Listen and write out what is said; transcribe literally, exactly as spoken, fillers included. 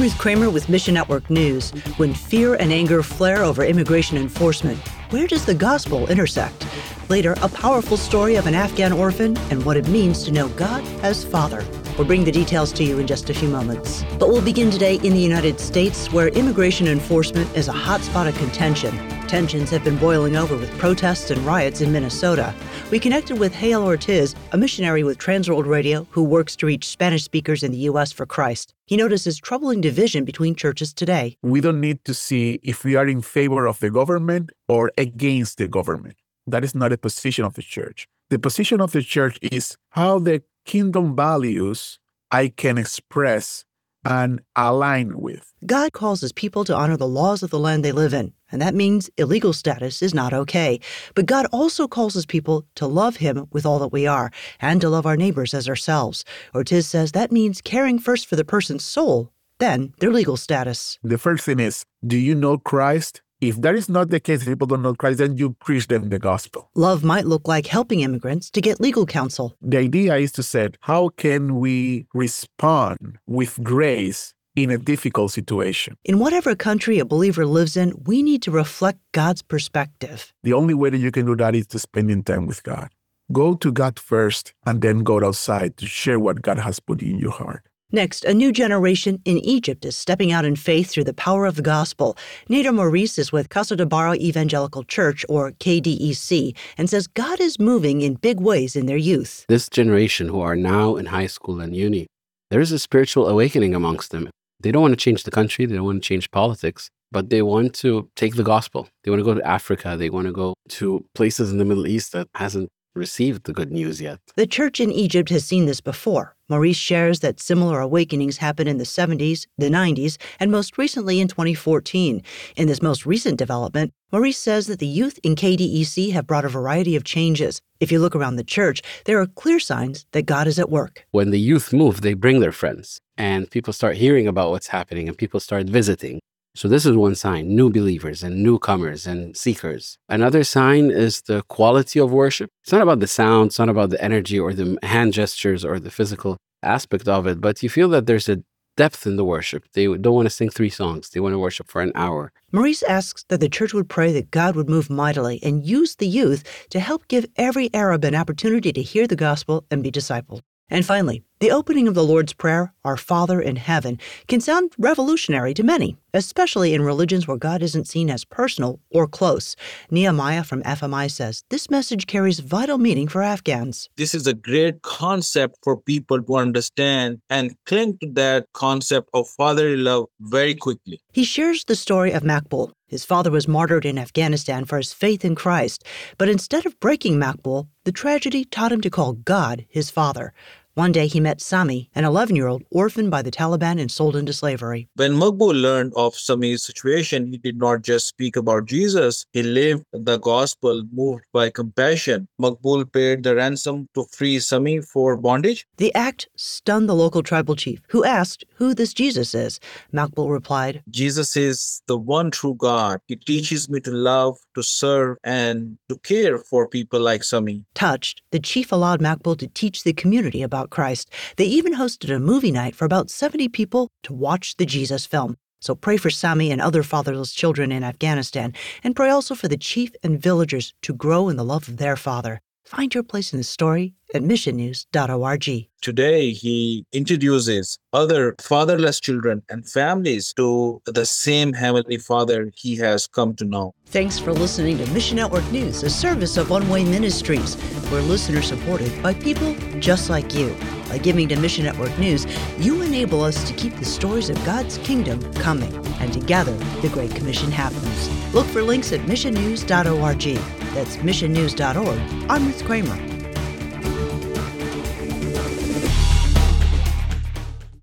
Ruth Kramer with Mission Network News. When fear and anger flare over immigration enforcement, where does the gospel intersect? Later, a powerful story of an Afghan orphan and what it means to know God as Father. We'll bring the details to you in just a few moments. But we'll begin today in the United States, where immigration enforcement is a hotspot of contention. Tensions have been boiling over with protests and riots in Minnesota. We connected with Hale Ortiz, a missionary with Transworld Radio who works to reach Spanish speakers in the U S for Christ. He notices troubling division between churches today. We don't need to see if we are in favor of the government or against the government. That is not a position of the church. The position of the church is how the kingdom values I can express and align with. God calls his people to honor the laws of the land they live in, and that means illegal status is not okay. But God also calls his people to love him with all that we are, and to love our neighbors as ourselves. Ortiz says that means caring first for the person's soul, then their legal status. The first thing is, do you know Christ? If that is not the case, people don't know Christ, then you preach them the gospel. Love might look like helping immigrants to get legal counsel. The idea is to say, how can we respond with grace in a difficult situation? In whatever country a believer lives in, we need to reflect God's perspective. The only way that you can do that is to spending time with God. Go to God first and then go outside to share what God has put in your heart. Next, a new generation in Egypt is stepping out in faith through the power of the gospel. Nader Maurice is with Casa de Barro Evangelical Church, or K D E C, and says God is moving in big ways in their youth. This generation who are now in high school and uni, there is a spiritual awakening amongst them. They don't want to change the country, they don't want to change politics, but they want to take the gospel. They want to go to Africa, they want to go to places in the Middle East that hasn't received the good news yet. The church in Egypt has seen this before. Maurice shares that similar awakenings happened in the seventies, the nineties, and most recently in twenty fourteen. In this most recent development, Maurice says that the youth in K D E C have brought a variety of changes. If you look around the church, there are clear signs that God is at work. When the youth move, they bring their friends, and people start hearing about what's happening, and people start visiting. So this is one sign, new believers and newcomers and seekers. Another sign is the quality of worship. It's not about the sound, it's not about the energy or the hand gestures or the physical aspect of it, but you feel that there's a depth in the worship. They don't want to sing three songs. They want to worship for an hour. Maurice asks that the church would pray that God would move mightily and use the youth to help give every Arab an opportunity to hear the gospel and be discipled. And finally, the opening of the Lord's Prayer, Our Father in Heaven, can sound revolutionary to many, especially in religions where God isn't seen as personal or close. Nehemiah from F M I says this message carries vital meaning for Afghans. This is a great concept for people to understand and cling to that concept of fatherly love very quickly. He shares the story of Makbul. His father was martyred in Afghanistan for his faith in Christ, but instead of breaking Makbul, the tragedy taught him to call God his father. One day he met Sami, an eleven-year-old orphaned by the Taliban and sold into slavery. When Makbul learned of Sami's situation, he did not just speak about Jesus. He lived the gospel, moved by compassion. Makbul paid the ransom to free Sami for bondage. The act stunned the local tribal chief, who asked who this Jesus is. Makbul replied, Jesus is the one true God. He teaches me to love, to serve, and to care for people like Sami. Touched, the chief allowed Makbul to teach the community about Christ. They even hosted a movie night for about seventy people to watch the Jesus film. So pray for Sami and other fatherless children in Afghanistan, and pray also for the chief and villagers to grow in the love of their father. Find your place in the story at mission news dot org. Today, he introduces other fatherless children and families to the same Heavenly Father he has come to know. Thanks for listening to Mission Network News, a service of One Way Ministries. We're listener-supported by people just like you. By giving to Mission Network News, you enable us to keep the stories of God's kingdom coming. And together, the Great Commission happens. Look for links at mission news dot org. That's mission news dot org. I'm Ruth Kramer.